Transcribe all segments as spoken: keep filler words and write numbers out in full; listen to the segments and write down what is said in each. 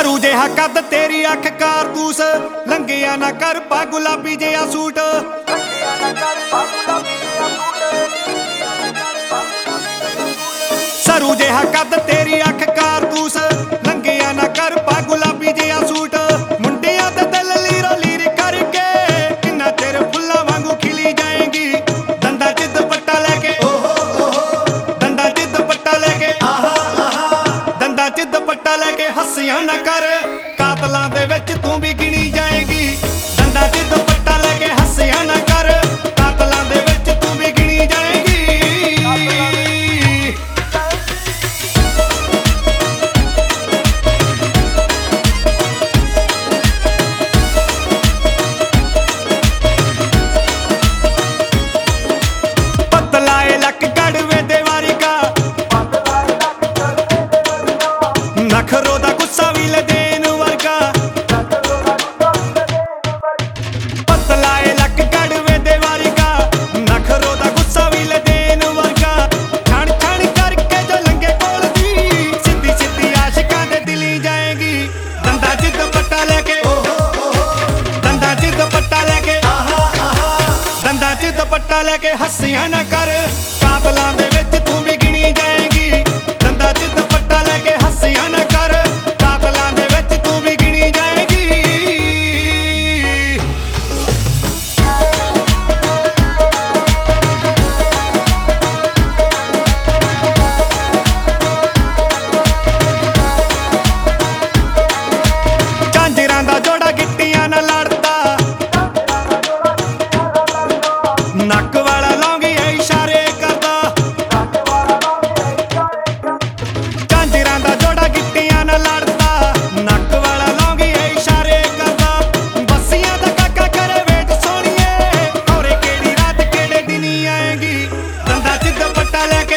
सरू जिहा कद तेरी अख कारतूस लंघिया ना कर पा गुलाबी जिहा सूट। सरू जिहा कद तेरी अख कारतूस लंघिया ना कर पा गुलाबी जिहा सूट। मुंडिया ते दिल लीरो लीर करके किन्ना चिर फुल्लां वांगू खिली जाएगी। दंदा च दुपट्टा लेके दंदा च दुपट्टा लेके दंदा च दुपट्टा लेके हस्सियां ना कर कातलां दे विच तू भी गिनी जाएगी। दंदा च दुपट्टा लेके हस्सियां ना कर कातलां दे विच तू भी गिनी जाएगी। पतलाए लक गड़वे दे वारी का नखरो दा गुस्सा भी ले देन वर्गा। पतलाए लक गड़वे दे वारी का नखरो दा गुस्सा भी ले देन वर्गा। छण छण करके जो लंघे कोल दी सीधी सीधी आशिकां दे दिली जाएगी। दंदा च दुपट्टा लेके दंदा च दुपट्टा लेके दंदा च दुपट्टा लेके हस्सियां ना कर कातलां दे विच तू भी गिनी जाएगी। दंदा च दुपट्टा लेके हस्सियां ना कर कातलां दे विच तू भी गिनी जाएगी। झांजरां दा जोड़ा गिट्टियां नाल लड़दा नक वाला लौंगी इशारे करदा। झांजरां दा जोड़ा गिट्टियां नाल लड़दा नक वाला लौंगी इशारे करदा। बस्सियां दा काका करे वेट सोहणीए औरे केड़ी रात केड़े दिन आएगी। दंदा च दुपट्टा लेके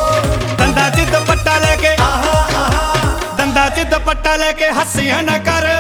दंदा च दुपट्टा लेके दंदा च दुपट्टा लेके हस्सियां ना कर